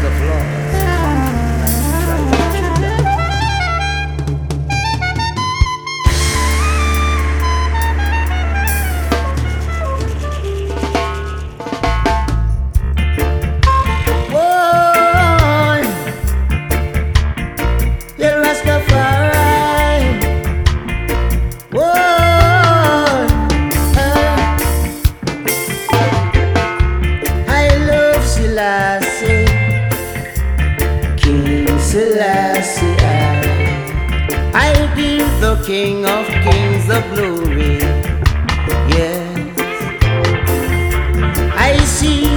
of laws like tribal killer. Whoa, yeah, Rastafari. Whoa, I love Selassie, King Selassie. I give the King of Kings the glory.